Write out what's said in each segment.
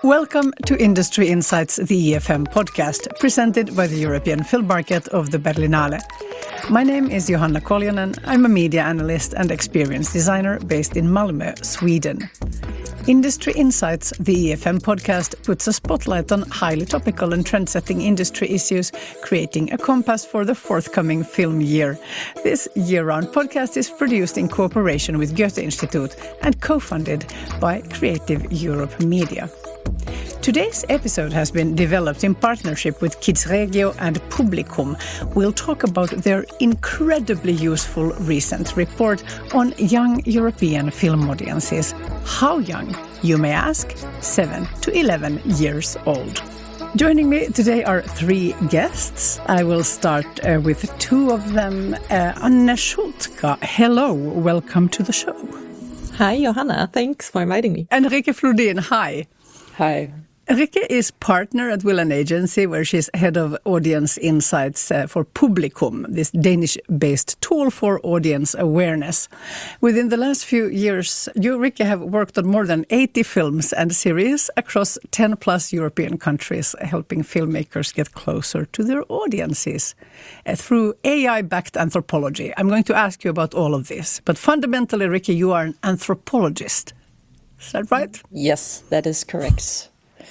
Welcome to Industry Insights, the EFM podcast, presented by the European Film Market of the Berlinale. My name is Johanna Koljonen. I'm a media analyst and experience designer based in Malmö, Sweden. Industry Insights, the EFM podcast, puts a spotlight on highly topical and trend-setting industry issues, creating a compass for the forthcoming film year. This year-round podcast is produced in cooperation with Goethe Institute and co-funded by Creative Europe Media. Today's episode has been developed in partnership with Kidsregio and Publicum. We'll talk about their incredibly useful recent report on young European film audiences. How young, you may ask? 7 to 11 years old. Joining me today are three guests. I will start with two of them. Anne Schultka, hello, welcome to the show. Hi, Johanna. Thanks for inviting me. And Rikke Flodin, hi. Hi. Rikke is partner at Willan Agency, where she's head of audience insights for Publicum, this Danish-based tool for audience awareness. Within the last few years, you, Rikke, have worked on more than 80 films and series across 10-plus European countries, helping filmmakers get closer to their audiences through AI-backed anthropology. I'm going to ask you about all of this, but fundamentally, Rikke, you are an anthropologist. Is that right? Yes, that is correct.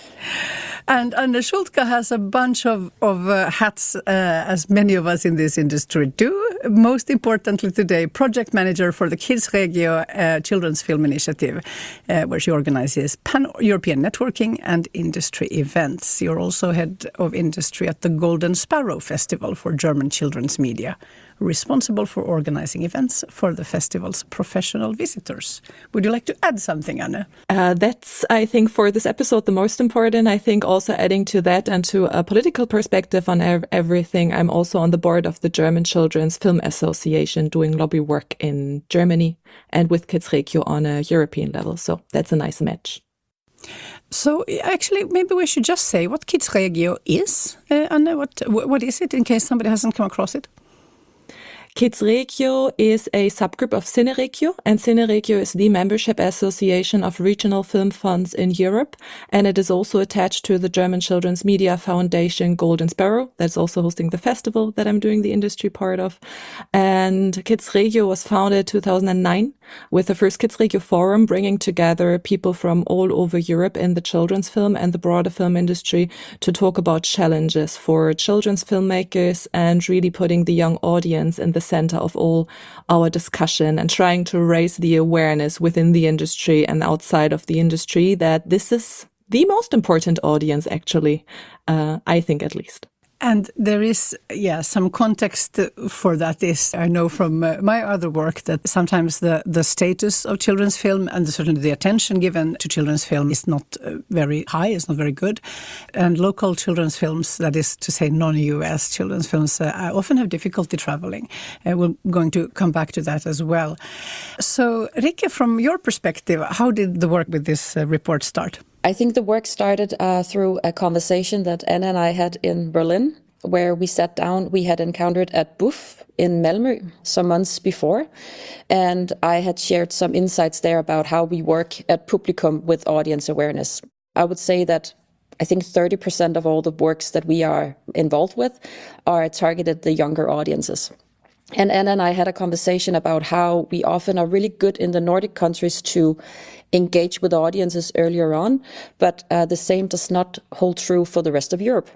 And Anne Schultka has a bunch of hats, as many of us in this industry do. Most importantly today, project manager for the Kidsregio Children's Film Initiative, where she organizes pan-European networking and industry events. You're also head of industry at the Golden Sparrow Festival for German children's media, responsible for organizing events for the festival's professional visitors. Would you like to add something, Anne? That's, I think, for this episode, the most important. I think also adding to that and to a political perspective on everything, I'm also on the board of the German Children's Film Association doing lobby work in Germany and with Kidsregio on a European level. So that's a nice match. So actually, maybe we should just say what Kidsregio is. Anne, what is it in case somebody hasn't come across it? Kidsregio is a subgroup of Cineregio, and Cineregio is the membership association of regional film funds in Europe, and it is also attached to the German Children's Media Foundation Golden Sparrow, that's also hosting the festival that I'm doing the industry part of. And Kidsregio was founded 2009 with the first Kidsregio Forum, bringing together people from all over Europe in the children's film and the broader film industry to talk about challenges for children's filmmakers and really putting the young audience in the center of all our discussion and trying to raise the awareness within the industry and outside of the industry that this is the most important audience, actually, I think at least. And there is, some context for that is, I know from my other work that sometimes the status of children's film and certainly the attention given to children's film is not very high, it's not very good. And local children's films, that is to say non-US children's films, often have difficulty traveling. We're going to come back to that as well. So, Rikke, from your perspective, how did the work with this report start? I think the work started through a conversation that Anna and I had in Berlin, where we sat down. We had encountered at BUF in Malmö some months before, and I had shared some insights there about how we work at Publicum with audience awareness. I would say that I think 30% of all the works that we are involved with are targeted at the younger audiences. And Anna and I had a conversation about how we often are really good in the Nordic countries to engage with audiences earlier on, but the same does not hold true for the rest of Europe.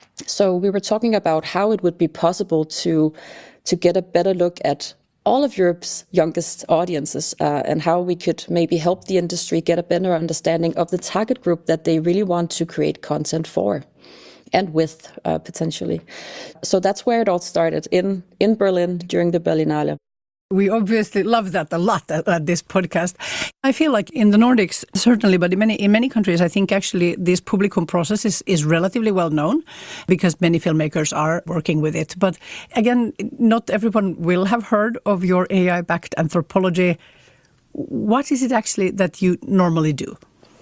So we were talking about how it would be possible to get a better look at all of Europe's youngest audiences and how we could maybe help the industry get a better understanding of the target group that they really want to create content for. And with, potentially. So that's where it all started, in Berlin during the Berlinale. We obviously love that a lot at this podcast. I feel like in the Nordics, certainly, but in many countries, I think actually this Publicum process is relatively well known because many filmmakers are working with it. But again, not everyone will have heard of your AI-backed anthropology. What is it actually that you normally do?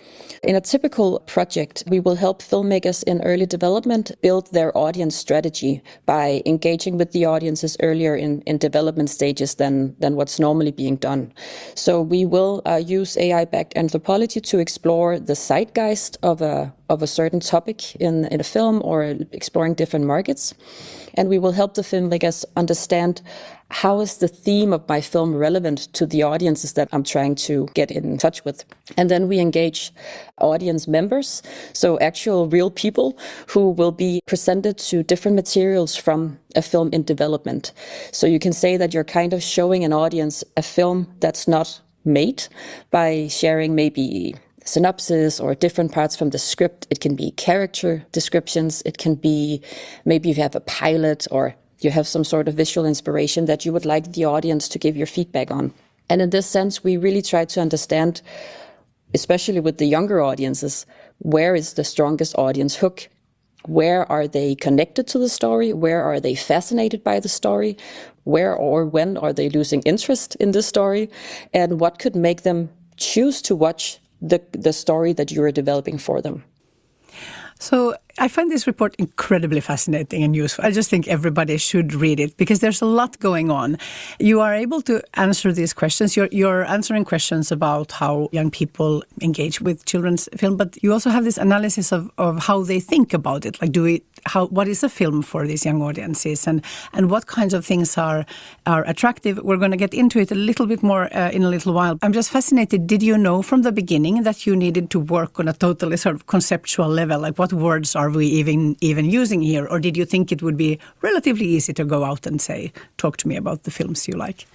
In a typical project, we will help filmmakers in early development build their audience strategy by engaging with the audiences earlier in development stages than what's normally being done. So we will use AI-backed anthropology to explore the zeitgeist of a certain topic in a film or exploring different markets. And we will help the filmmakers understand how is the theme of my film relevant to the audiences that I'm trying to get in touch with. And then we engage audience members, so actual real people who will be presented to different materials from a film in development. So you can say that you're kind of showing an audience a film that's not made by sharing maybe synopsis or different parts from the script. It can be character descriptions. It can be maybe if you have a pilot or you have some sort of visual inspiration that you would like the audience to give your feedback on. And in this sense, we really try to understand, especially with the younger audiences, where is the strongest audience hook? Where are they connected to the story? Where are they fascinated by the story? Where or when are they losing interest in the story? And what could make them choose to watch the story that you are developing for them? So I find this report incredibly fascinating and useful. I just think everybody should read it because there's a lot going on. You are able to answer these questions. You're answering questions about how young people engage with children's film, but you also have this analysis of how they think about it. Like, what is a film for these young audiences, and what kinds of things are attractive? We're going to get into it a little bit more in a little while. I'm just fascinated. Did you know from the beginning that you needed to work on a totally sort of conceptual level? Like, what words are we even using here? Or did you think it would be relatively easy to go out and say, talk to me about the films you like?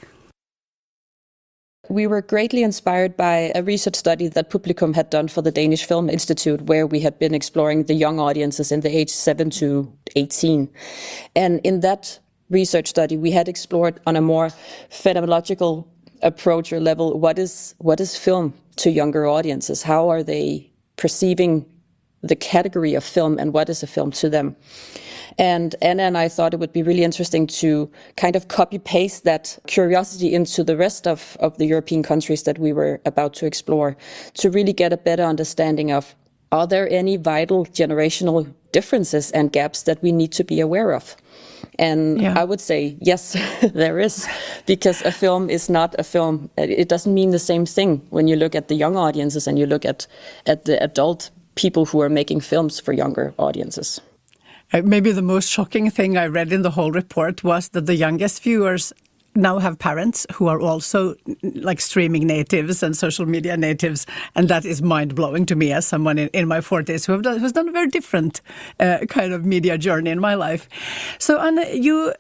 We were greatly inspired by a research study that Publicum had done for the Danish Film Institute, where we had been exploring the young audiences in the age 7 to 18. And in that research study, we had explored on a more phenomenological approach or level, what is film to younger audiences? How are they perceiving the category of film, and what is a film to them? And Anna and I thought it would be really interesting to kind of copy-paste that curiosity into the rest of the European countries that we were about to explore, to really get a better understanding of, are there any vital generational differences and gaps that we need to be aware of? And I would say, yes, there is, because a film is not a film. It doesn't mean the same thing when you look at the young audiences and you look at the adult people who are making films for younger audiences. Maybe the most shocking thing I read in the whole report was that the youngest viewers now have parents who are also like streaming natives and social media natives, and that is mind-blowing to me as someone in my 40s who's done a very different kind of media journey in my life. So Anna, you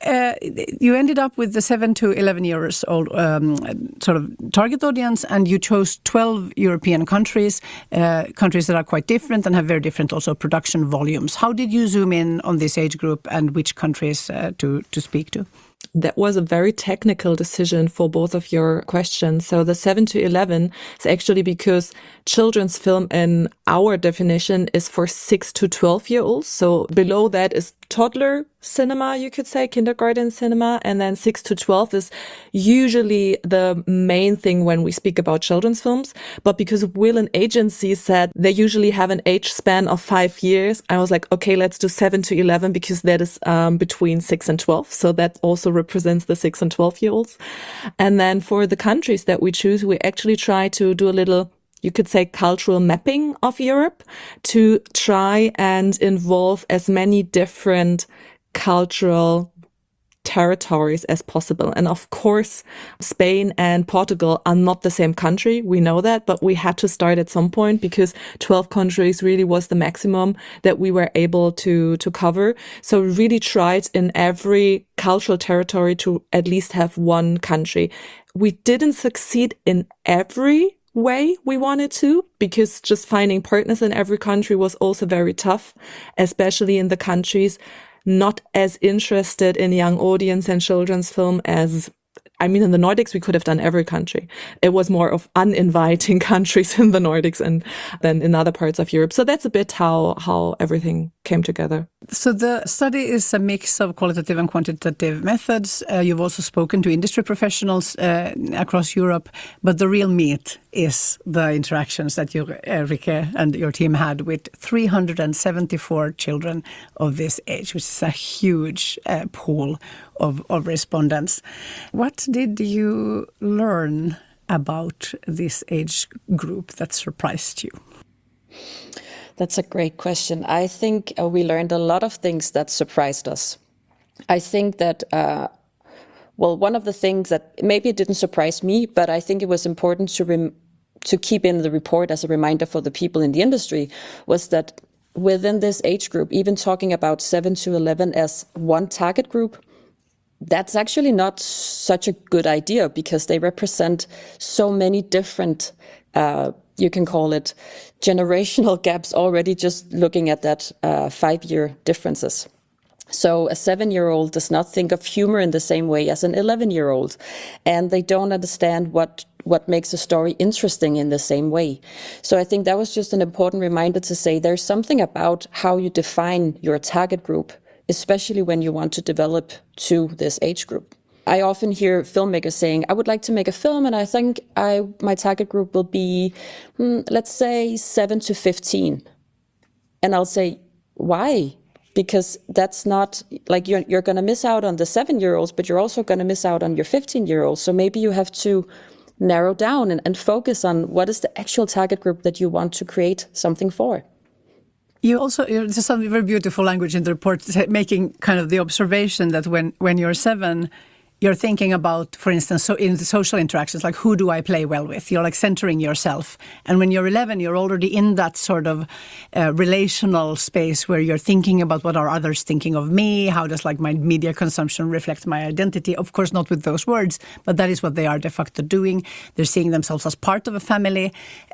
ended up with the 7 to 11 years old sort of target audience, and you chose 12 European countries that are quite different and have very different also production volumes. How did you zoom in on this age group and which countries to speak to? That was a very technical decision for both of your questions. So the 7 to 11 is actually because children's film in our definition is for 6 to 12-year-olds. So below that is toddler cinema, you could say, kindergarten cinema. And then 6 to 12 is usually the main thing when we speak about children's films. But because Will and Agency said they usually have an age span of 5 years, I was like, okay, let's do 7 to 11 because that is between 6 and 12. So that also represents the 6 and 12-year-olds. And then for the countries that we choose, we actually try to do a little, you could say, cultural mapping of Europe to try and involve as many different cultural territories as possible. And of course, Spain and Portugal are not the same country. We know that, but we had to start at some point because 12 countries really was the maximum that we were able to cover. So we really tried in every cultural territory to at least have one country. We didn't succeed in every way we wanted to, because just finding partners in every country was also very tough, especially in the countries not as interested in young audience and children's film as, I mean, in the Nordics, we could have done every country. It was more of uninviting countries in the Nordics and then in other parts of Europe. So that's a bit how everything came together. So the study is a mix of qualitative and quantitative methods. You've also spoken to industry professionals across Europe, but the real meat is the interactions that you, Rikke, and your team had with 374 children of this age, which is a huge pool of respondents. What did you learn about this age group that surprised you? That's a great question. I think we learned a lot of things that surprised us. I think that, one of the things that maybe it didn't surprise me, but I think it was important to keep in the report as a reminder for the people in the industry, was that within this age group, even talking about 7 to 11 as one target group, that's actually not such a good idea, because they represent so many different you can call it generational gaps already, just looking at that 5-year differences. So a 7-year-old does not think of humor in the same way as an 11-year-old, and they don't understand what makes a story interesting in the same way. So I think that was just an important reminder to say there's something about how you define your target group, especially when you want to develop to this age group. I often hear filmmakers saying, I would like to make a film, and I think my target group will be, let's say, 7 to 15. And I'll say, why? Because that's not, like, you're going to miss out on the 7-year-olds, but you're also going to miss out on your 15-year-olds. So maybe you have to narrow down and focus on what is the actual target group that you want to create something for. There's some very beautiful language in the report, making kind of the observation that when you're 7, you're thinking about, for instance, so in the social interactions, like, who do I play well with? You're like centering yourself. And when you're 11, you're already in that sort of relational space where you're thinking about what are others thinking of me? How does like my media consumption reflect my identity? Of course, not with those words, but that is what they are de facto doing. They're seeing themselves as part of a family.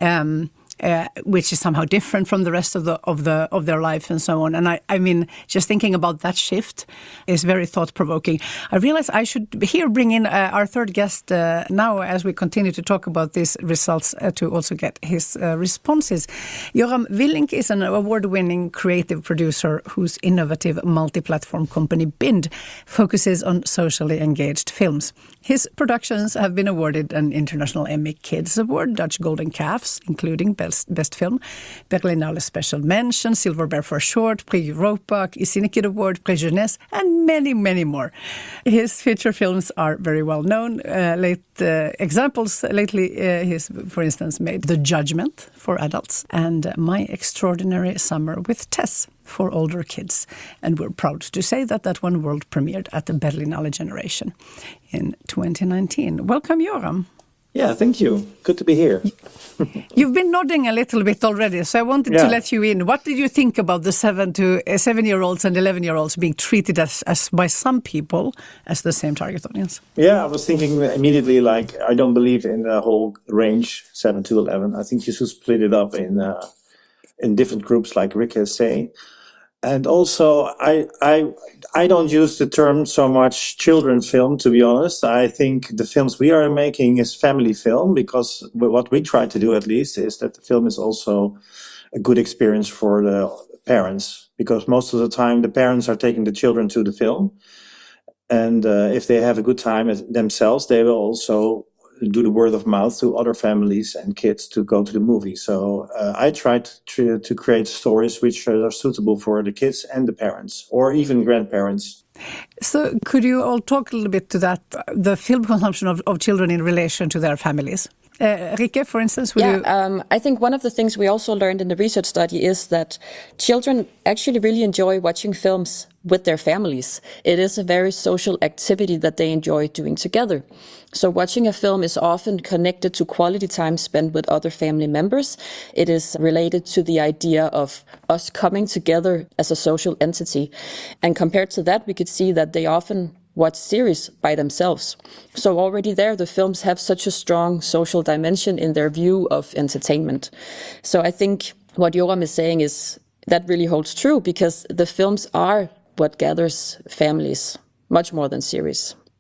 Which is somehow different from the rest of their life and so on. And I mean, just thinking about that shift is very thought-provoking. I realize I should here bring in our third guest now as we continue to talk about these results to also get his responses. Joram Willink is an award-winning creative producer whose innovative multi-platform company Bind focuses on socially engaged films. His productions have been awarded an International Emmy Kids Award, Dutch Golden Calves, including Best Film, Berlinale Special Mention, Silver Bear for Short, Prix Europa, Cinekid Award, Prix Jeunesse, and many, many more. His feature films are very well known. Examples lately, he's, for instance, made The Judgment for adults and My Extraordinary Summer with Tess for older kids. And we're proud to say that one world premiered at the Berlinale Generation in 2019. Welcome, Joram. Yeah, thank you. Good to be here. You've been nodding a little bit already, so I wanted to let you in. What did you think about the 7-year-olds and 11-year-olds being treated as by some people as the same target audience? Yeah, I was thinking immediately, like, I don't believe in the whole range 7 to 11. I think you should split it up in different groups, like Rikke is saying. And also, I don't use the term so much children's film, to be honest. I think the films we are making is family film, because what we try to do, at least, is that the film is also a good experience for the parents, because most of the time the parents are taking the children to the film. And if they have a good time themselves, they will also do the word of mouth to other families and kids to go to the movie. So I tried to create stories which are suitable for the kids and the parents, or even grandparents. So could you all talk a little bit to that, the film consumption of children in relation to their families? Rikke, for instance, I think one of the things we also learned in the research study is that children actually really enjoy watching films with their families. It is a very social activity that they enjoy doing together. So watching a film is often connected to quality time spent with other family members. It is related to the idea of us coming together as a social entity. And compared to that, we could see that they often watch series by themselves. So already there, the films have such a strong social dimension in their view of entertainment. So I think what Joram is saying is that really holds true, because the films are what gathers families much more than series.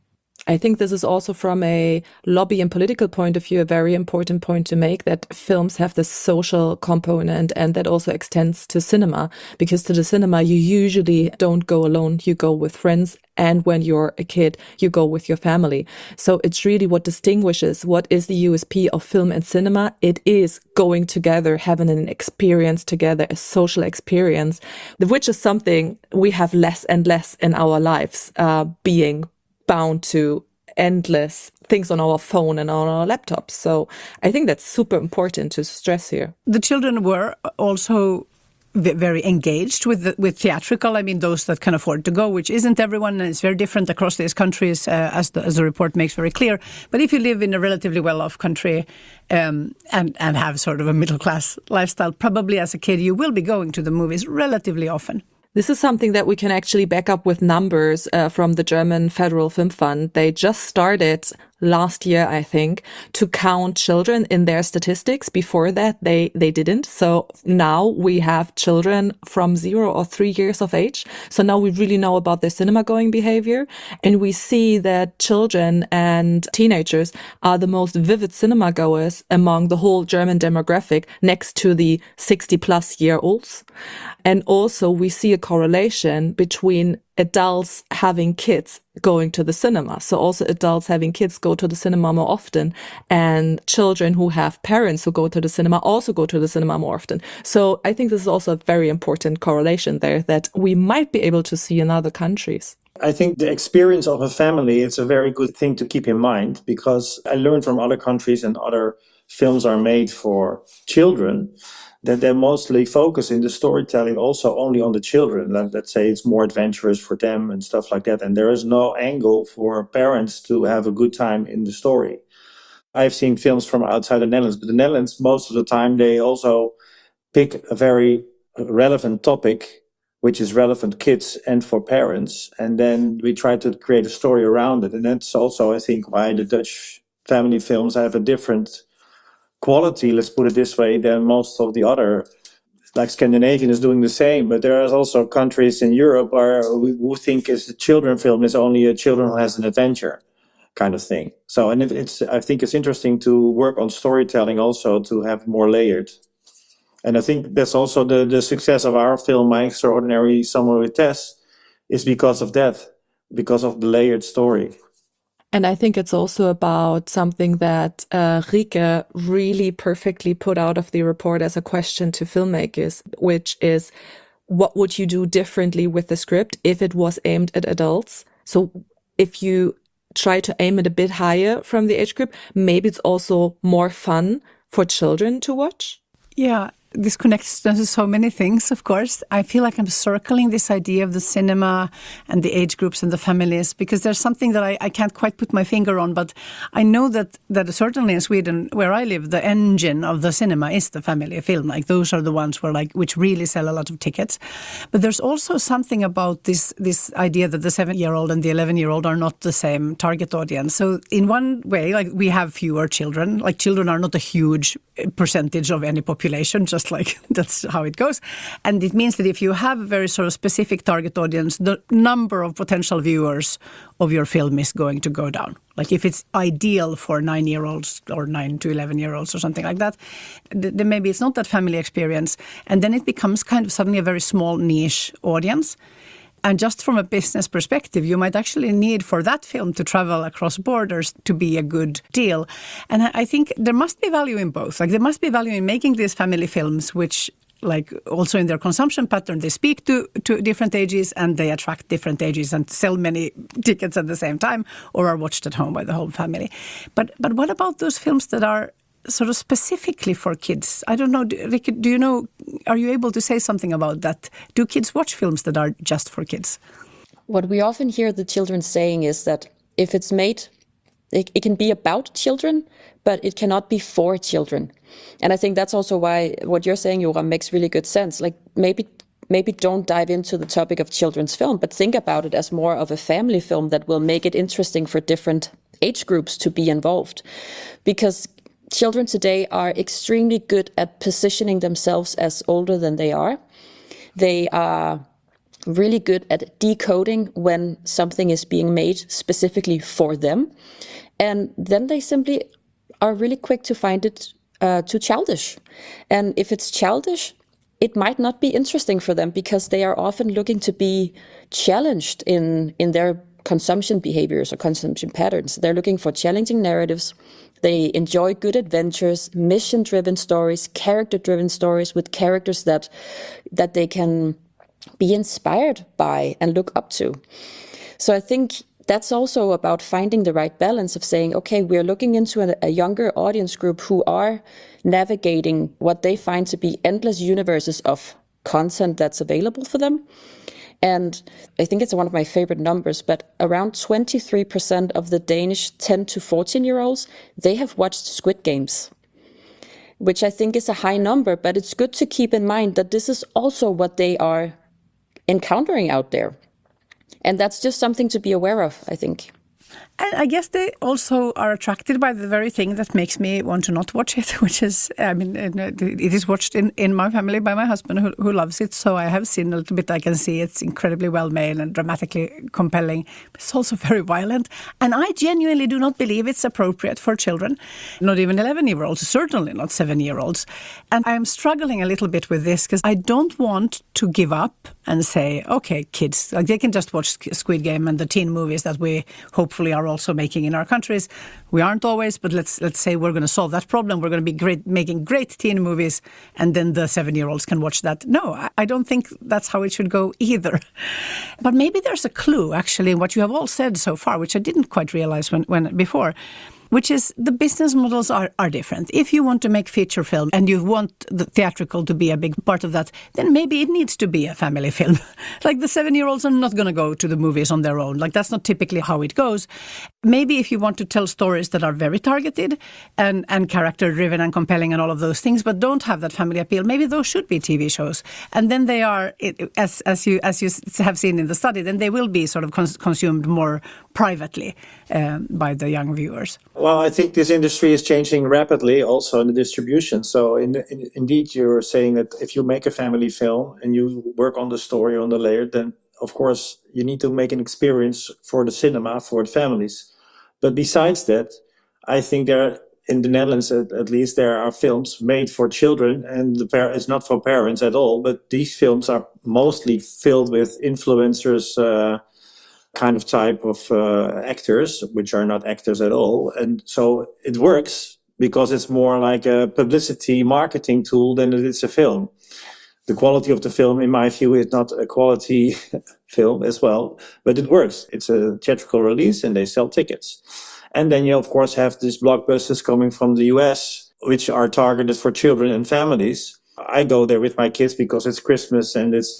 I think this is also from a lobby and political point of view, a very important point to make, that films have this social component, and that also extends to cinema, because to the cinema, you usually don't go alone, you go with friends. And when you're a kid, you go with your family. So it's really what distinguishes, what is the USP of film and cinema. It is going together, having an experience together, a social experience, which is something we have less and less in our lives, being bound to endless things on our phone and on our laptops. So I think that's super important to stress here. The children were also very engaged with theatrical. I mean, those that can afford to go, which isn't everyone, and it's very different across these countries, as the report makes very clear. But if you live in a relatively well-off country and have sort of a middle-class lifestyle, probably as a kid you will be going to the movies relatively often. This is something that we can actually back up with numbers from the German Federal Film Fund. They just started last year, I think, to count children in their statistics. Before that, they didn't. So now we have children from 0 or 3 years of age. So now we really know about their cinema going behavior. And we see that children and teenagers are the most vivid cinema goers among the whole German demographic, next to the 60-plus-year-olds. And also we see a correlation between adults having kids going to the cinema. So also adults having kids go to the cinema more often, and children who have parents who go to the cinema also go to the cinema more often. So I think this is also a very important correlation there that we might be able to see in other countries. I think the experience of a family is a very good thing to keep in mind, because I learned from other countries, and other films are made for children, that they're mostly focused in the storytelling also only on the children. Let's say it's more adventurous for them and stuff like that. And there is no angle for parents to have a good time in the story. I've seen films from outside the Netherlands, but the Netherlands, most of the time, they also pick a very relevant topic, which is relevant kids and for parents. And then we try to create a story around it. And that's also, I think, why the Dutch family films have a different quality, let's put it this way, than most of the other, like Scandinavian is doing the same. But there are also countries in Europe who think is a children film is only a children who has an adventure kind of thing. So, and I think it's interesting to work on storytelling also to have more layered. And I think that's also the success of our film, My Extraordinary Summer with Tess, is because of that, because of the layered story. And I think it's also about something that Rike really perfectly put out of the report as a question to filmmakers, which is, what would you do differently with the script if it was aimed at adults? So if you try to aim it a bit higher from the age group, maybe it's also more fun for children to watch. Yeah, this connects to so many things, of course. I feel like I'm circling this idea of the cinema and the age groups and the families, because there's something that I can't quite put my finger on, but I know that certainly in Sweden, where I live, the engine of the cinema is the family film. Like, those are the ones which really sell a lot of tickets. But there's also something about this idea that the 7-year-old and the 11-year-old are not the same target audience. So in one way, like, we have fewer children. Like, children are not a huge percentage of any population, just like that's how it goes. And it means that if you have a very sort of specific target audience, the number of potential viewers of your film is going to go down. Like, if it's ideal for 9-year-olds or 9 to 11-year-olds or something like that, then maybe it's not that family experience. And then it becomes kind of suddenly a very small niche audience. And just from a business perspective, you might actually need for that film to travel across borders to be a good deal. And I think there must be value in both. Like, there must be value in making these family films, which, like, also in their consumption pattern, they speak to different ages and they attract different ages and sell many tickets at the same time or are watched at home by the whole family. But what about those films that are sort of specifically for kids? I don't know, Rikke, do you know, are you able to say something about that? Do kids watch films that are just for kids? What we often hear the children saying is that if it's made, it can be about children, but it cannot be for children. And I think that's also why what you're saying, Joram, makes really good sense. Like, maybe don't dive into the topic of children's film, but think about it as more of a family film that will make it interesting for different age groups to be involved. Because children today are extremely good at positioning themselves as older than they are. They are really good at decoding when something is being made specifically for them. And then they simply are really quick to find it too childish. And if it's childish, it might not be interesting for them because they are often looking to be challenged in their consumption behaviors or consumption patterns. They're looking for challenging narratives. They enjoy good adventures, mission-driven stories, character-driven stories with characters that they can be inspired by and look up to. So I think that's also about finding the right balance of saying, okay, we're looking into a younger audience group who are navigating what they find to be endless universes of content that's available for them. And I think it's one of my favorite numbers, but around 23% of the Danish 10 to 14-year-olds, they have watched Squid Games, which I think is a high number, but it's good to keep in mind that this is also what they are encountering out there. And that's just something to be aware of, I think. And I guess they also are attracted by the very thing that makes me want to not watch it, which is, I mean, it is watched in my family by my husband who loves it. So I have seen a little bit. I can see it's incredibly well made and dramatically compelling. But it's also very violent. And I genuinely do not believe it's appropriate for children, not even 11-year-olds, certainly not 7-year-olds. And I'm struggling a little bit with this because I don't want to give up and say, okay, kids, like they can just watch Squid Game and the teen movies that we hopefully are also making in our countries. We aren't always, but let's say we're going to solve that problem. We're going to be making great teen movies, and then the 7-year-olds can watch that. No, I don't think that's how it should go either. But maybe there's a clue, actually, in what you have all said so far, which I didn't quite realize when before, which is the business models are different. If you want to make feature film and you want the theatrical to be a big part of that, then maybe it needs to be a family film. Like the 7-year-olds are not going to go to the movies on their own. Like that's not typically how it goes. Maybe if you want to tell stories that are very targeted and character-driven and compelling and all of those things, but don't have that family appeal, maybe those should be TV shows. And then they are, as you have seen in the study, then they will be sort of consumed more privately by the young viewers. Well, I think this industry is changing rapidly also in the distribution. So indeed, you're saying that if you make a family film and you work on the story, on the layer, then of course you need to make an experience for the cinema, for the families. But besides that, I think in the Netherlands at least, there are films made for children, and it's not for parents at all. But these films are mostly filled with influencers, kind of type of actors, which are not actors at all. And so it works because it's more like a publicity marketing tool than it is a film. The quality of the film, in my view, is not a quality film as well, but it works. It's a theatrical release and they sell tickets. And then you, of course, have these blockbusters coming from the US, which are targeted for children and families. I go there with my kids because it's Christmas and it's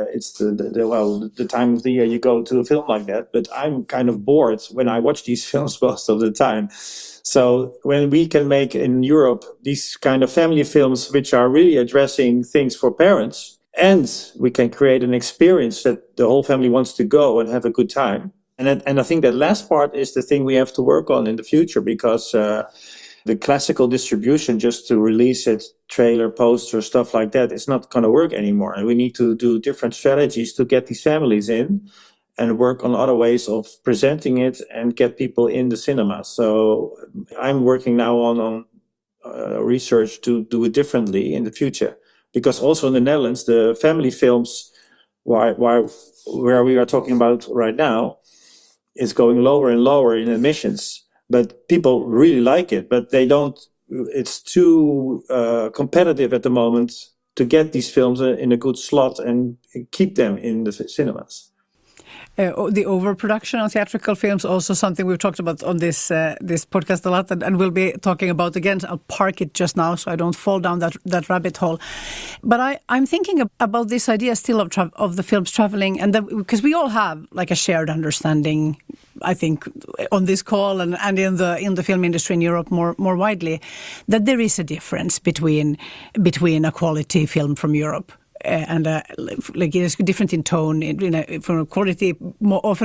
the time of the year you go to a film like that. But I'm kind of bored when I watch these films most of the time. So when we can make in Europe these kind of family films which are really addressing things for parents, and we can create an experience that the whole family wants to go and have a good time. And I think that last part is the thing we have to work on in the future, because the classical distribution, just to release it, trailer, poster, stuff like that, it's not going to work anymore. And we need to do different strategies to get these families in and work on other ways of presenting it and get people in the cinema. So I'm working now on research to do it differently in the future. Because also in the Netherlands, the family films, where we are talking about right now, is going lower and lower in admissions. But people really like it, but they don't. It's too competitive at the moment to get these films in a good slot and keep them in the cinemas. The overproduction of theatrical films, also something we've talked about on this podcast a lot, and we'll be talking about again. I'll park it just now so I don't fall down that rabbit hole. But I'm thinking about this idea still of the films traveling, and because we all have like a shared understanding, I think, on this call and in the film industry in Europe more widely, that there is a difference between a quality film from Europe. And like it's different in tone, from quality, more often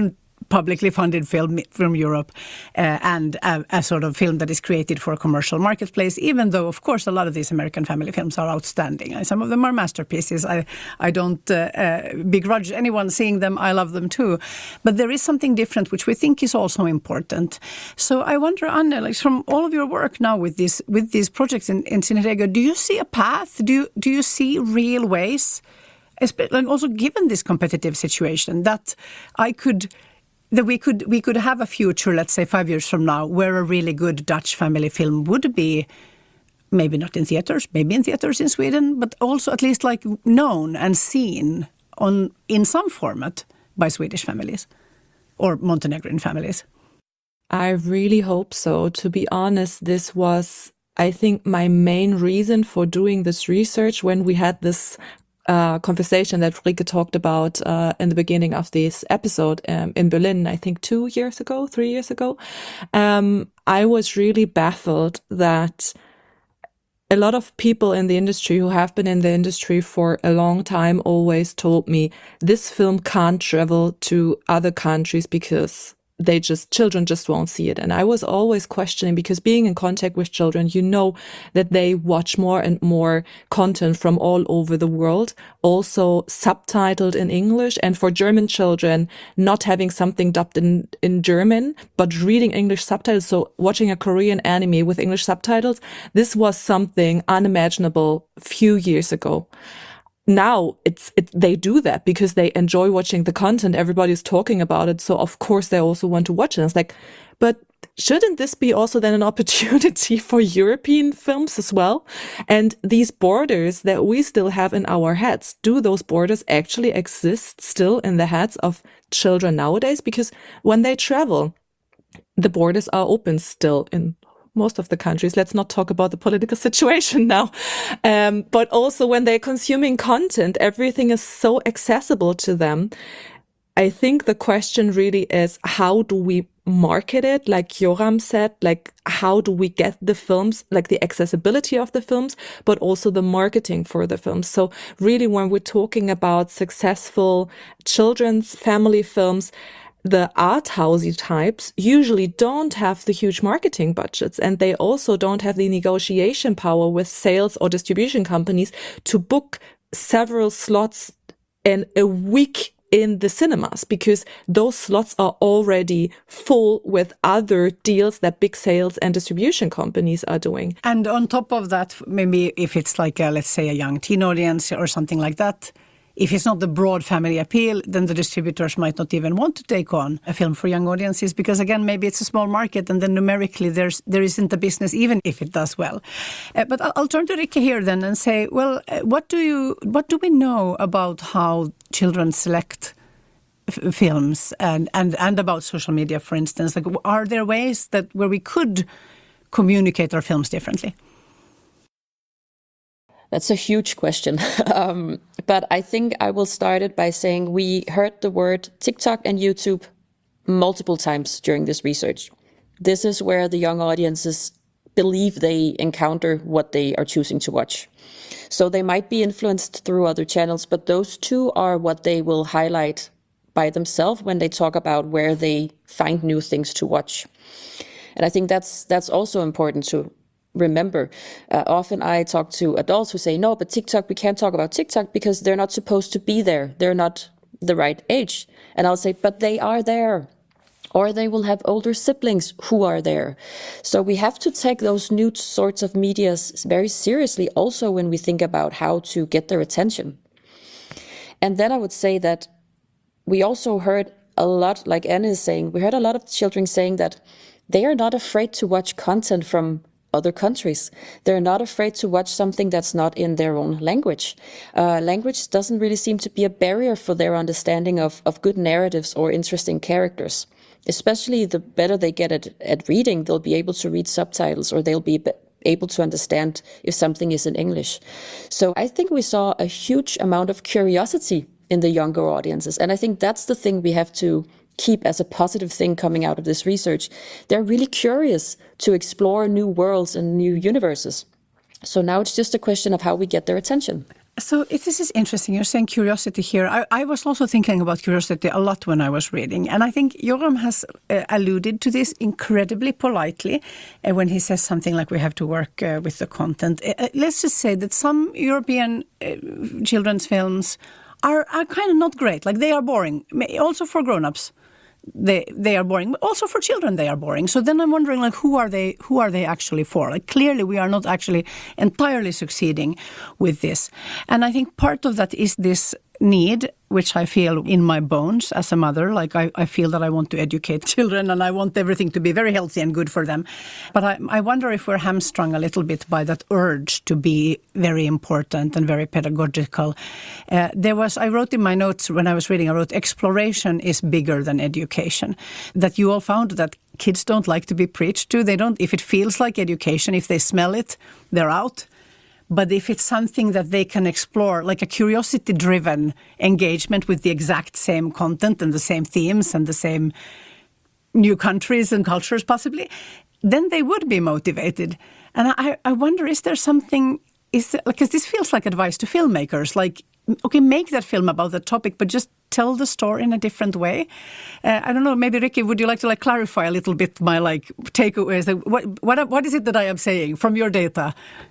publicly funded film from Europe and a sort of film that is created for a commercial marketplace, even though, of course, a lot of these American family films are outstanding. And some of them are masterpieces. I don't begrudge anyone seeing them. I love them too. But there is something different, which we think is also important. So I wonder, Anne, like from all of your work now with these projects in Cineregio, do you see a path? Do you see real ways, like also given this competitive situation, that we could have a future, let's say 5 years from now, where a really good Dutch family film would be maybe not in theaters, maybe in theaters in Sweden, but also at least like known and seen in some format by Swedish families or Montenegrin families? I really hope so. To be honest, this was, I think, my main reason for doing this research when we had this conversation that Ulrike talked about in the beginning of this episode in Berlin, I think 3 years ago. I was really baffled that a lot of people in the industry who have been in the industry for a long time always told me this film can't travel to other countries because children just won't see it. And I was always questioning, because being in contact with children, you know that they watch more and more content from all over the world, also subtitled in English. And for German children, not having something dubbed in German, but reading English subtitles, so watching a Korean anime with English subtitles, this was something unimaginable a few years ago. Now they do that because they enjoy watching the content. Everybody's talking about it. So of course they also want to watch it. And it's like, but shouldn't this be also then an opportunity for European films as well? And these borders that we still have in our heads, do those borders actually exist still in the heads of children nowadays? Because when they travel, the borders are open still in most of the countries. Let's not talk about the political situation now. But also when they're consuming content, everything is so accessible to them. I think the question really is, how do we market it? Like Joram said, like how do we get the films, like the accessibility of the films, but also the marketing for the films. So really when we're talking about successful children's family films, the art housey types usually don't have the huge marketing budgets, and they also don't have the negotiation power with sales or distribution companies to book several slots in a week in the cinemas, because those slots are already full with other deals that big sales and distribution companies are doing. And on top of that, maybe if it's like let's say a young teen audience or something like that, if it's not the broad family appeal, then the distributors might not even want to take on a film for young audiences, because again, maybe it's a small market and then numerically there isn't a business, even if it does well. But I'll turn to Rikke here then and say, well, what do we know about how children select films and about social media, for instance? Like, are there ways where we could communicate our films differently? That's a huge question. But I think I will start it by saying we heard the word TikTok and YouTube multiple times during this research. This is where the young audiences believe they encounter what they are choosing to watch. So they might be influenced through other channels, but those two are what they will highlight by themselves when they talk about where they find new things to watch. And I think that's also important to remember. Often I talk to adults who say, no, but TikTok, we can't talk about TikTok because they're not supposed to be there. They're not the right age. And I'll say, but they are there. Or they will have older siblings who are there. So we have to take those new sorts of medias very seriously also when we think about how to get their attention. And then I would say that we also heard a lot, like Anne is saying, we heard a lot of children saying that they are not afraid to watch content from other countries. They're not afraid to watch something that's not in their own language. Language doesn't really seem to be a barrier for their understanding of good narratives or interesting characters. Especially the better they get at reading, they'll be able to read subtitles, or they'll be able to understand if something is in English. So I think we saw a huge amount of curiosity in the younger audiences. And I think that's the thing we have to keep as a positive thing coming out of this research. They're really curious to explore new worlds and new universes. So now it's just a question of how we get their attention. So this is interesting. You're saying curiosity here. I was also thinking about curiosity a lot when I was reading. And I think Yoram has alluded to this incredibly politely when he says something like we have to work with the content. Let's just say that some European children's films are kind of not great. Like they are boring, also for grown-ups. They are boring, but also for children they are boring. So then I'm wondering, like, who are they actually for? Like, clearly we are not actually entirely succeeding with this. And I think part of that is this need, which I feel in my bones as a mother. Like I feel that I want to educate children and I want everything to be very healthy and good for them. But I wonder if we're hamstrung a little bit by that urge to be very important and very pedagogical. I wrote in my notes when I was reading, I wrote, exploration is bigger than education. That you all found that kids don't like to be preached to. They don't, if it feels like education, if they smell it, they're out. But if it's something that they can explore, like a curiosity-driven engagement with the exact same content and the same themes and the same new countries and cultures possibly, then they would be motivated. And I wonder, is there something, because this feels like advice to filmmakers, like, okay, make that film about the topic, but just tell the story in a different way. I don't know, maybe Ricky, would you like to clarify a little bit my takeaways? What is it that I am saying from your data?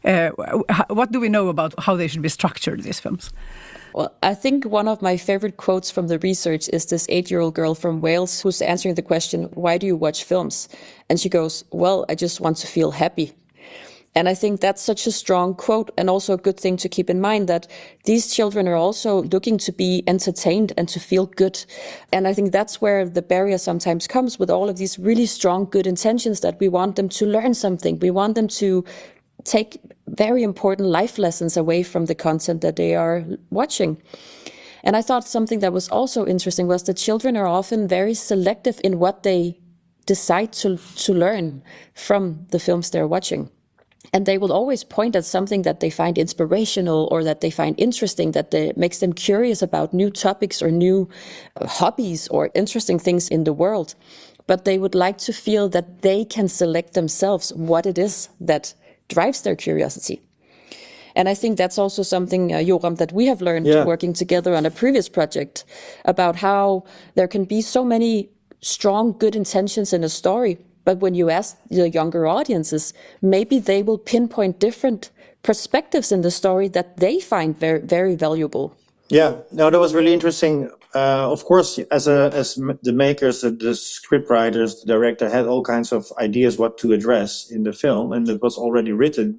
What do we know about how they should be structured, these films? Well, I think one of my favorite quotes from the research is this 8-year-old girl from Wales who's answering the question, why do you watch films? And she goes, well, I just want to feel happy. And I think that's such a strong quote, and also a good thing to keep in mind that these children are also looking to be entertained and to feel good. And I think that's where the barrier sometimes comes with all of these really strong, good intentions that we want them to learn something. We want them to take very important life lessons away from the content that they are watching. And I thought something that was also interesting was that children are often very selective in what they decide to learn from the films they're watching. And they will always point at something that they find inspirational or that they find interesting, that makes them curious about new topics or new hobbies or interesting things in the world. But they would like to feel that they can select themselves what it is that drives their curiosity. And I think that's also something, Yoram, that we have learned working together on a previous project about how there can be so many strong, good intentions in a story. But when you ask the younger audiences, maybe they will pinpoint different perspectives in the story that they find very, very valuable. Yeah, no, that was really interesting. Of course, as the makers, the script writers, the director had all kinds of ideas what to address in the film, and it was already written.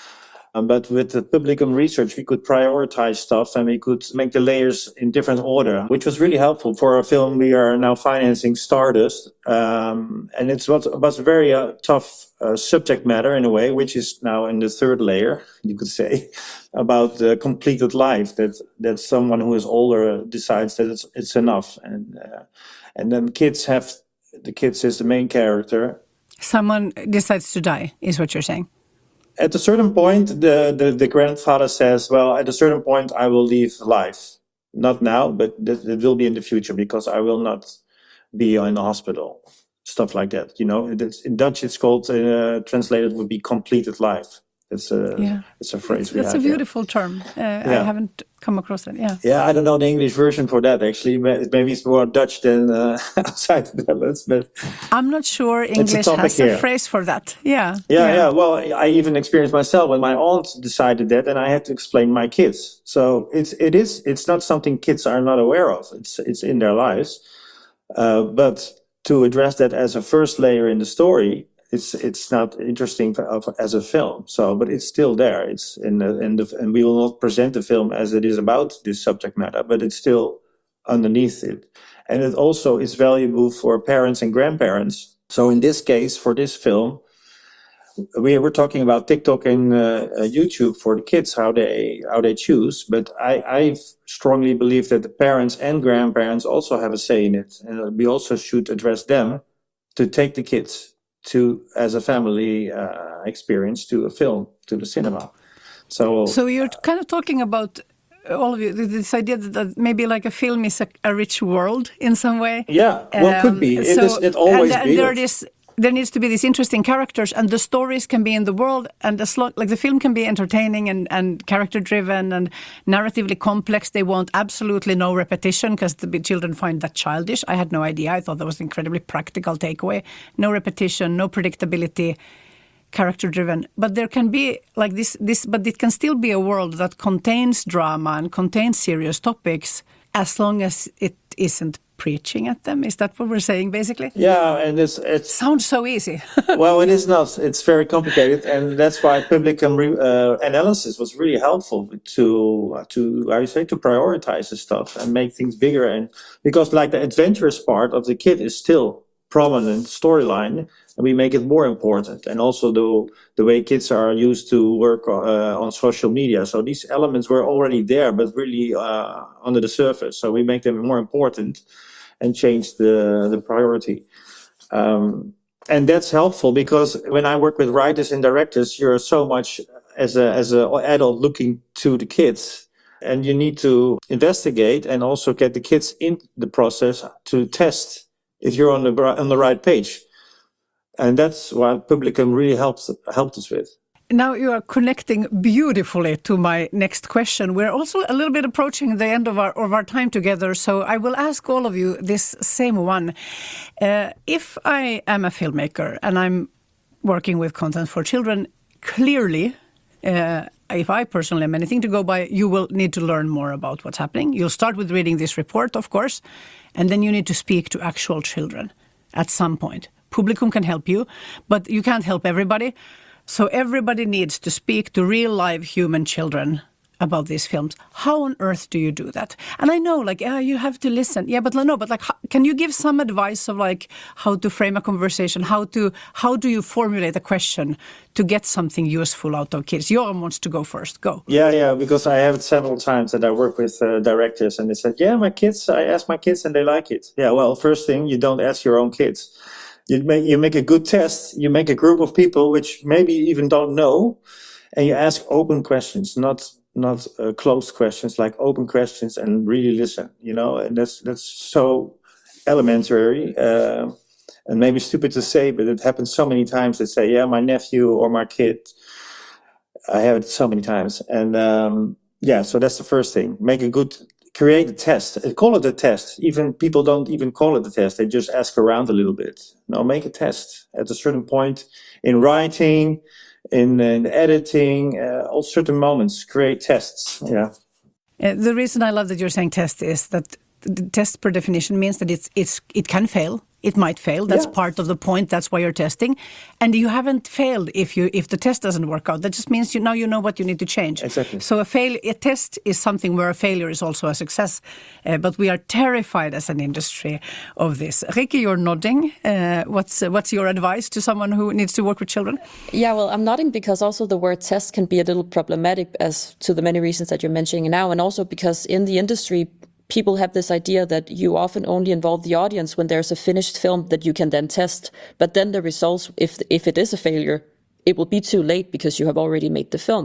But with the Publicum research, we could prioritize stuff and we could make the layers in different order, which was really helpful for a film we are now financing, Stardust. And it was a very tough subject matter in a way, which is now in the third layer, you could say, about the completed life, that someone who is older decides that it's enough. And then the kids is the main character. Someone decides to die, is what you're saying. At a certain point, the grandfather says, well, at a certain point, I will leave life. Not now, but it will be in the future because I will not be in the hospital. Stuff like that. You know, in Dutch, it's called, translated would be completed life. It's a phrase we have. That's a beautiful term. I haven't come across it. Yeah, I don't know the English version for that, actually. Maybe it's more Dutch than outside the Netherlands. But I'm not sure English has a phrase for that. Yeah. Well, I even experienced myself when my aunt decided that, and I had to explain my kids. So it's not something kids are not aware of. It's in their lives. But to address that as a first layer in the story, it's not interesting as a film. So, but it's still there. It's and we will not present the film as it is about this subject matter, but it's still underneath it. And it also is valuable for parents and grandparents. So in this case, for this film, we were talking about TikTok and YouTube for the kids, how they choose. But I strongly believe that the parents and grandparents also have a say in it, and we also should address them to take the kids as a family experience to a film, to the cinema. So you're kind of talking about all of you, this idea that maybe like a film is a rich world in some way. Yeah, well, could be. It always be. There are these there needs to be these interesting characters, and the stories can be in the world, and like the film can be entertaining and character driven and narratively complex. They want absolutely no repetition because the children find that childish. I had no idea. I thought that was an incredibly practical takeaway. No repetition, no predictability, character driven. But there can be like this, but it can still be a world that contains drama and contains serious topics as long as it isn't preaching at them. Is that what we're saying, basically? Yeah, and it sounds so easy. Well, it is not. It's very complicated, and that's why public analysis was really helpful to prioritize the stuff and make things bigger. And because like the adventurous part of the kid is still prominent storyline, and we make it more important. And also the way kids are used to work on social media. So these elements were already there, but really under the surface. So we make them more important and change the priority. And that's helpful because when I work with writers and directors, you're so much as an adult looking to the kids, and you need to investigate and also get the kids in the process to test if you're on the right page. And that's what Publicum really helped us with. Now you are connecting beautifully to my next question. We're also a little bit approaching the end of our time together, so I will ask all of you this same one. If I am a filmmaker and I'm working with content for children, clearly, if I personally have anything to go by, you will need to learn more about what's happening. You'll start with reading this report, of course, and then you need to speak to actual children at some point. Publicum can help you, but you can't help everybody. So everybody needs to speak to real live human children about these films. How on earth do you do that? And I know, like, you have to listen. Yeah, but no, but like, can you give some advice of like how to frame a conversation? How do you formulate a question to get something useful out of kids? Joram wants to go first. Go. Yeah, because I have it several times that I work with directors, and they said, "Yeah, I ask my kids and they like it." Yeah, well, first thing, you don't ask your own kids. You make a good test. You make a group of people which maybe even don't know, and you ask open questions, not closed questions, like open questions, and really listen. And that's so elementary, and maybe stupid to say, but it happens so many times. They say, "Yeah, my nephew or my kid." I have it so many times, and so that's the first thing. Create a test. Call it a test. Even people don't even call it a test. They just ask around a little bit. No, make a test at a certain point in writing, in editing, all certain moments. Create tests. Yeah. The reason I love that you're saying test is that the test per definition means that it can fail. It might fail. That's part of the point. That's why you're testing. And you haven't failed if the test doesn't work out. That just means you know what you need to change. Exactly. So a test is something where a failure is also a success. But we are terrified as an industry of this. Rikke, you're nodding. What's your advice to someone who needs to work with children? Yeah, well, I'm nodding because also the word test can be a little problematic as to the many reasons that you're mentioning now. And also because in the industry, people have this idea that you often only involve the audience when there's a finished film that you can then test. But then the results, if it is a failure, it will be too late because you have already made the film.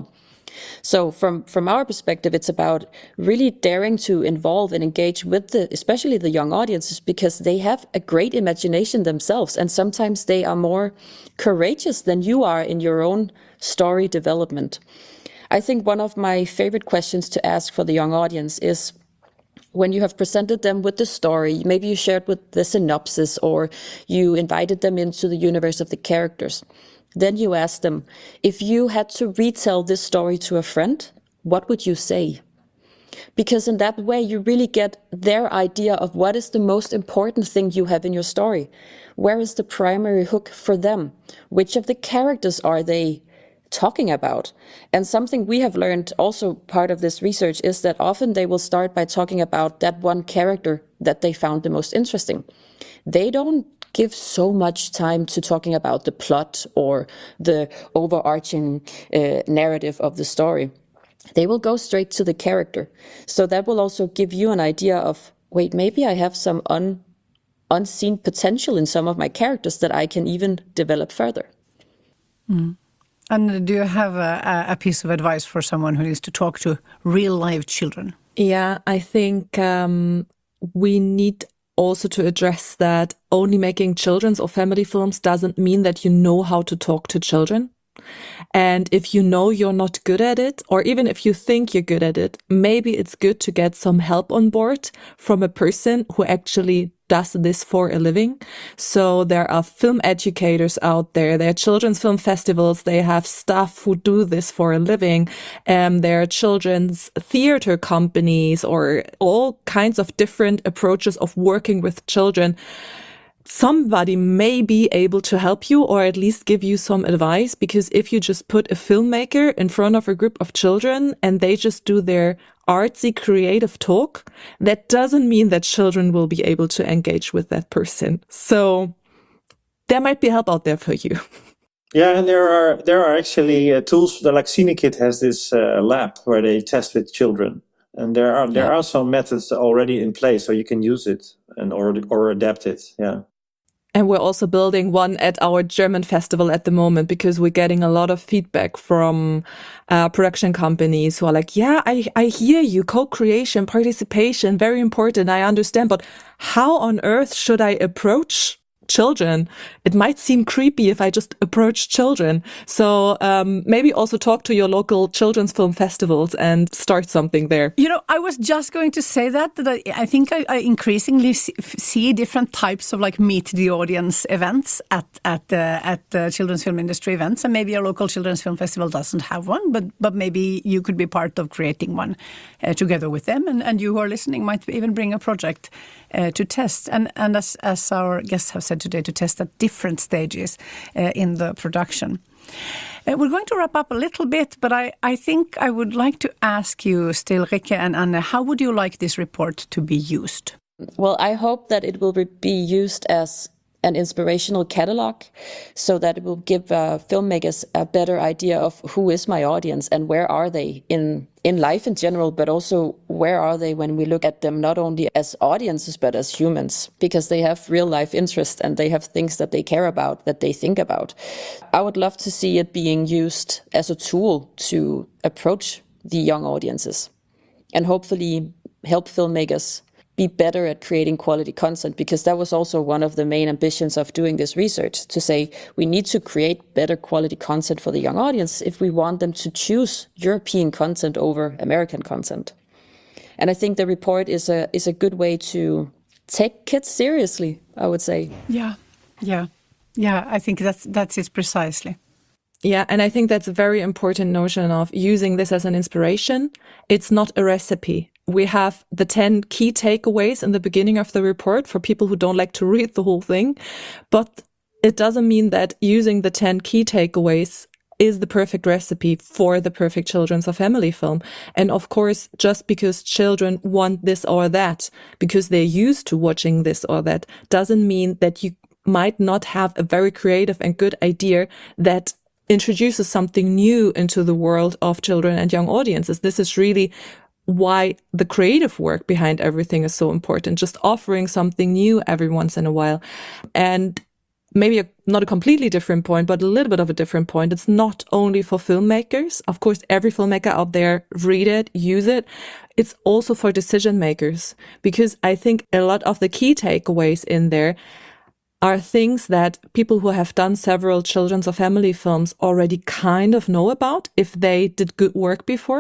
So from our perspective, it's about really daring to involve and engage with especially the young audiences, because they have a great imagination themselves. And sometimes they are more courageous than you are in your own story development. I think one of my favorite questions to ask for the young audience is, when you have presented them with the story, maybe you shared with the synopsis or you invited them into the universe of the characters. Then you ask them, if you had to retell this story to a friend, what would you say? Because in that way, you really get their idea of what is the most important thing you have in your story. Where is the primary hook for them? Which of the characters are they talking about? And something we have learned, also part of this research, is that often they will start by talking about that one character that they found the most interesting. They don't give so much time to talking about the plot or the overarching narrative of the story. They will go straight to the character. So that will also give you an idea of, wait, maybe I have some unseen potential in some of my characters that I can even develop further. Mm. And do you have a piece of advice for someone who needs to talk to real live children? Yeah, I think we need also to address that only making children's or family films doesn't mean that you know how to talk to children. And if you know you're not good at it, or even if you think you're good at it, maybe it's good to get some help on board from a person who actually does this for a living. So there are film educators out there. There are children's film festivals. They have staff who do this for a living. There are children's theater companies or all kinds of different approaches of working with children. Somebody may be able to help you or at least give you some advice, because if you just put a filmmaker in front of a group of children and they just do their artsy creative talk, that doesn't mean that children will be able to engage with that person. So there might be help out there for you. Yeah, and there are actually tools. Like CineKit has this lab where they test with children, and there are some methods already in place, so you can use it and or adapt it. Yeah. And we're also building one at our German festival at the moment, because we're getting a lot of feedback from production companies who are like, yeah, I hear you, co-creation, participation, very important, I understand, but how on earth should I approach children? It might seem creepy if I just approach children. So maybe also talk to your local children's film festivals and start something there. You know, I was just going to say that I think I increasingly see different types of like meet the audience events at children's film industry events, and maybe your local children's film festival doesn't have one, but maybe you could be part of creating one together with them, and you who are listening might even bring a project to test, and as our guests have said today, to test at different stages in the production. We're going to wrap up a little bit, but I think I would like to ask you still, Rikke and Anne, how would you like this report to be used? Well, I hope that it will be used as an inspirational catalog, so that it will give filmmakers a better idea of who is my audience and where are they in life in general, but also where are they when we look at them not only as audiences but as humans, because they have real life interests and they have things that they care about, that they think about. I would love to see it being used as a tool to approach the young audiences and hopefully help filmmakers be better at creating quality content, because that was also one of the main ambitions of doing this research, to say we need to create better quality content for the young audience if we want them to choose European content over American content. And I think the report is a good way to take kids seriously, I would say. Yeah, I think that's it precisely. Yeah, and I think that's a very important notion of using this as an inspiration. It's not a recipe. We have the 10 key takeaways in the beginning of the report for people who don't like to read the whole thing. But it doesn't mean that using the 10 key takeaways is the perfect recipe for the perfect children's or family film. And of course, just because children want this or that, because they're used to watching this or that, doesn't mean that you might not have a very creative and good idea that introduces something new into the world of children and young audiences. This is really why the creative work behind everything is so important, just offering something new every once in a while. And maybe not a completely different point, but a little bit of a different point. It's not only for filmmakers. Of course, every filmmaker out there, read it, use it. It's also for decision makers, because I think a lot of the key takeaways in there are things that people who have done several children's or family films already kind of know about if they did good work before.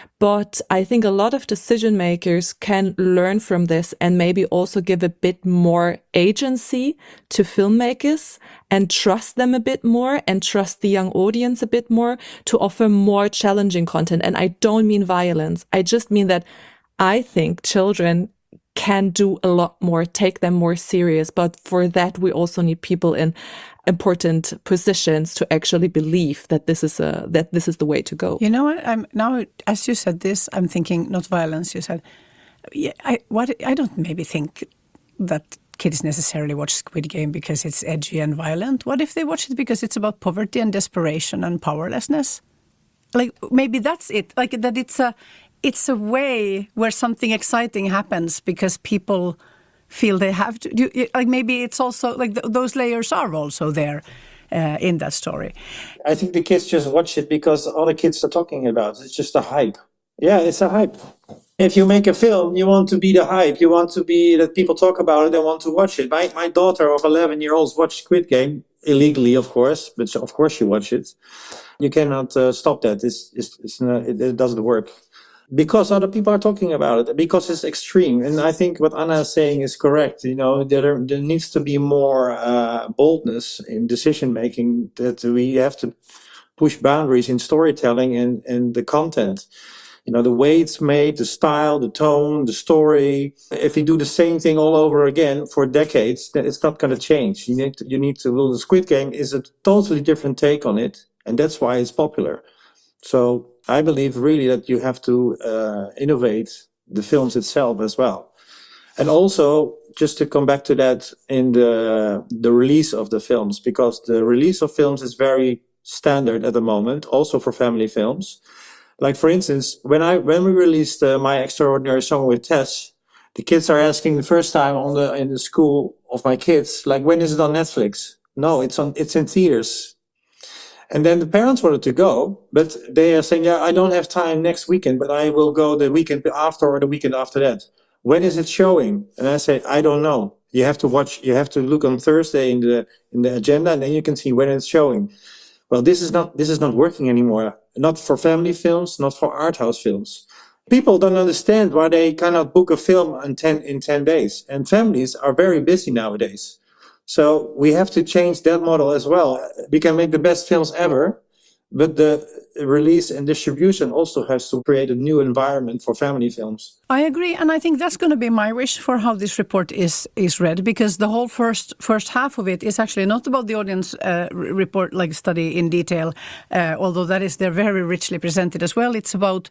But I think a lot of decision makers can learn from this and maybe also give a bit more agency to filmmakers and trust them a bit more and trust the young audience a bit more to offer more challenging content. And I don't mean violence. I just mean that I think children can do a lot more, take them more serious. But for that, we also need people in important positions to actually believe that this is the way to go. You know what? I'm now, as you said this, I'm thinking not violence. You said, yeah. I don't maybe think that kids necessarily watch Squid Game because it's edgy and violent. What if they watch it because it's about poverty and desperation and powerlessness? Like maybe that's it. Like that it's a way where something exciting happens because people feel they have to. Like maybe it's also like those layers are also there in that story. I think the kids just watch it because other kids are talking about it. It's just a hype. Yeah, it's a hype. if you make a film, you want to be the hype. You want to be that people talk about it and want to watch it. My daughter of 11 years old watched Squid Game illegally, of course, but of course she watched it. You cannot stop that. It doesn't work. Because other people are talking about it, because it's extreme. And I think what Anna is saying is correct. There needs to be more boldness in decision making, that we have to push boundaries in storytelling and the content. The way it's made, the style, the tone, the story. If you do the same thing all over again for decades, then it's not going to change. You need to. Well, the Squid Game is a totally different take on it, and that's why it's popular. So I believe really that you have to innovate the films itself as well. And also, just to come back to that, in the release of the films, because the release of films is very standard at the moment, also for family films. Like, for instance, when we released My Extraordinary Summer with Tess, the kids are asking the first time in the school of my kids, like, when is it on Netflix? No, it's in theaters. And then the parents wanted to go, but they are saying, I don't have time next weekend, but I will go the weekend after or the weekend after that. When is it showing? And I say, I don't know. You have to look on Thursday in the agenda, and then you can see when it's showing. Well, this is not working anymore. Not for family films, not for art house films. People don't understand why they cannot book a film in 10 days. And families are very busy nowadays. So we have to change that model as well. We can make the best films ever, but the release and distribution also has to create a new environment for family films. I agree, and I think that's going to be my wish for how this report is read, because the whole first half of it is actually not about the audience report, like study in detail, although they're very richly presented as well. It's about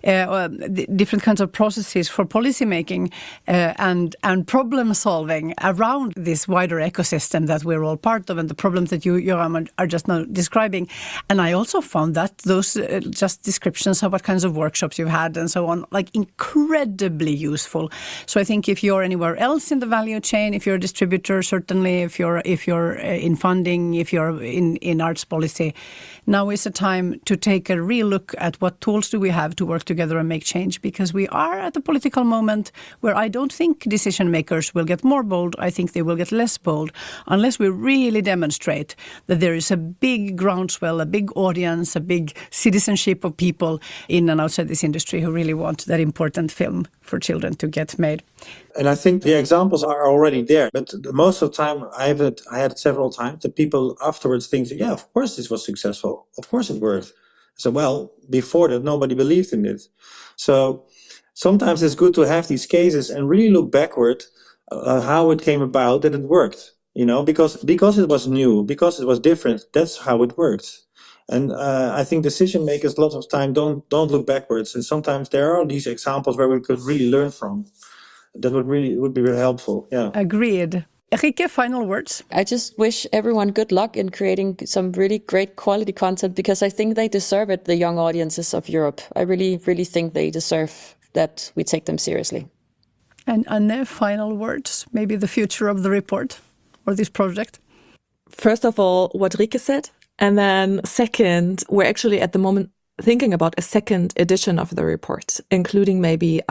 different kinds of processes for policy making and problem solving around this wider ecosystem that we're all part of, and the problems that you, Joram, are just now describing. And I also found that those just descriptions of what kinds of workshops you've had and so on, like, incredibly useful. So I think if you're anywhere else in the value chain, if you're a distributor, certainly if you're in funding, if you're in arts policy, now is the time to take a real look at what tools do we have to work together and make change, because we are at a political moment where I don't think decision makers will get more bold. I think they will get less bold unless we really demonstrate that there is a big groundswell, a big audience, a big citizenship of people in and outside this industry who really want that important film for children to get made. And I think the examples are already there. But most of the time, I had several times that people afterwards think, yeah, of course this was successful. Of course it worked. So, well, before that, nobody believed in it. So sometimes it's good to have these cases and really look backward how it came about that it worked. Because it was new, because it was different, that's how it worked. And I think decision makers a lot of time don't look backwards. And sometimes there are these examples where we could really learn from. That would be very helpful. Yeah. Agreed. Rikke, final words. I just wish everyone good luck in creating some really great quality content, because I think they deserve it, the young audiences of Europe. I really, really think they deserve that we take them seriously. And Anne, final words, maybe the future of the report or this project? First of all, what Rikke said. And then second, we're actually at the moment thinking about a second edition of the report, including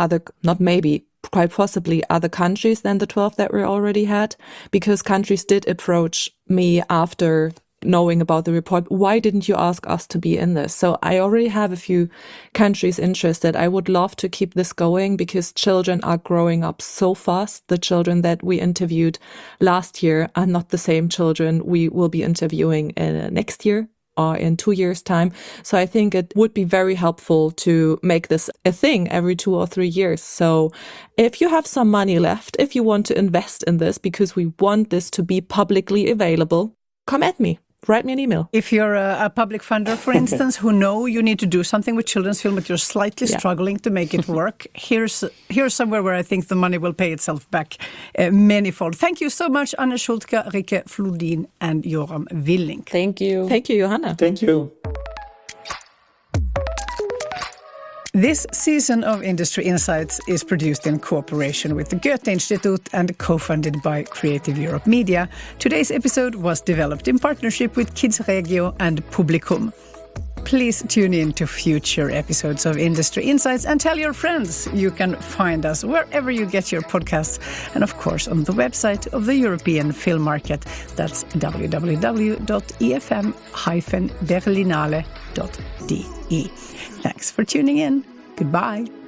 quite possibly other countries than the 12 that we already had, because countries did approach me after knowing about the report. Why didn't you ask us to be in this? So I already have a few countries interested. I would love to keep this going because children are growing up so fast. The children that we interviewed last year are not the same children we will be interviewing next year or in 2 years' time. So I think it would be very helpful to make this a thing every 2 or 3 years. So if you have some money left, if you want to invest in this because we want this to be publicly available, come at me. Write me an email. If you're a public funder, for instance, who know you need to do something with children's film, but you're slightly struggling to make it work, here's somewhere where I think the money will pay itself back manifold. Thank you so much, Anne Schultke, Rikke Flodin, and Joram Willink. Thank you. Thank you, Johanna. Thank you. This season of Industry Insights is produced in cooperation with the Goethe Institute and co-funded by Creative Europe Media. Today's episode was developed in partnership with Kids Regio and Publicum. Please tune in to future episodes of Industry Insights and tell your friends. You can find us wherever you get your podcasts and, of course, on the website of the European Film Market. That's www.efm-berlinale.de. Thanks for tuning in. Goodbye.